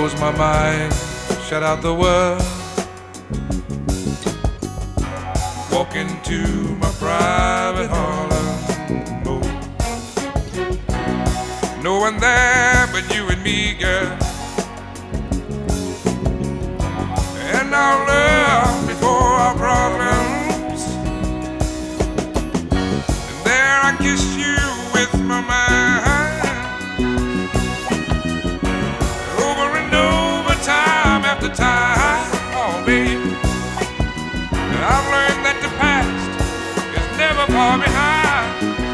close my mind, shut out the world, walk into my private Harlem boat. No one there but you and me, girl, and our love before our problems. And there I kiss you with my mind, over and over, time after time. Oh, baby, I've learned that the past is never far behind.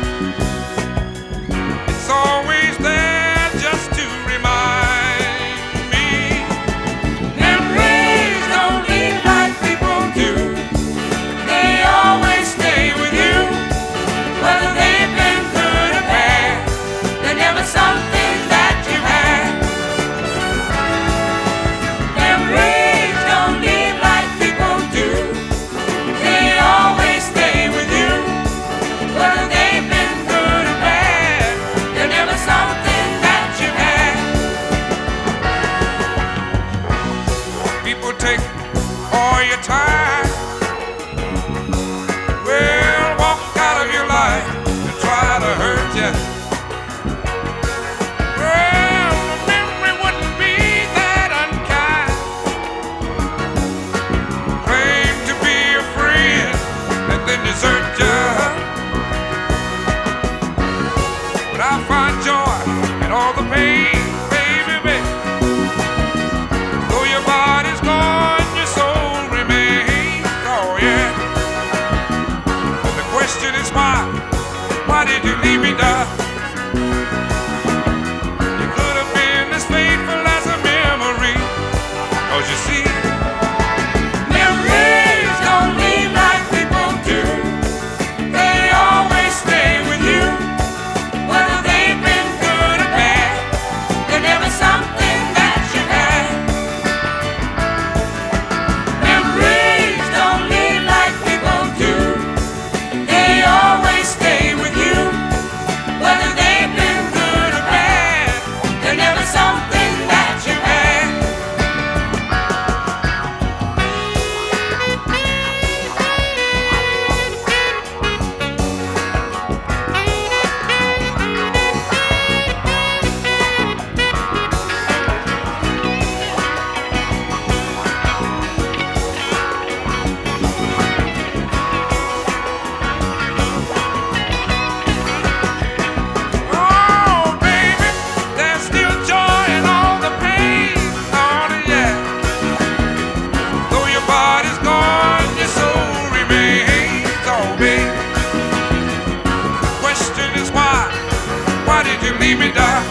It's always there just to remind me. Memories don't leave like people do. They always stay with you, whether they've been good or bad. They're never something that you had. Memories don't leave like people do. They always stay with you, whether they've been good or bad. They're never something that you had. People take all your time, well, walk out of your life and try to hurt you. Well, a memory wouldn't be that unkind. Claim to be a friend and then desert you. But I find joy in all the pain, baby, baby. Though your body's gone, your soul remains. Oh, yeah. And the question is why? Why did you leave me, darling? You could have been as faithful as a memory. 'Cause you see, memories don't leave like people do. They always stay with you, whether they've been good or bad. They're never something that you had. Memories don't leave like people do. They always stay with you, whether they've been good or bad. They're never something that you had. Oh, baby, there's still joy in all the pain. Oh, yeah. Though your body's gone, your soul remains. Oh, baby. Question is why? Why did you leave me, darling?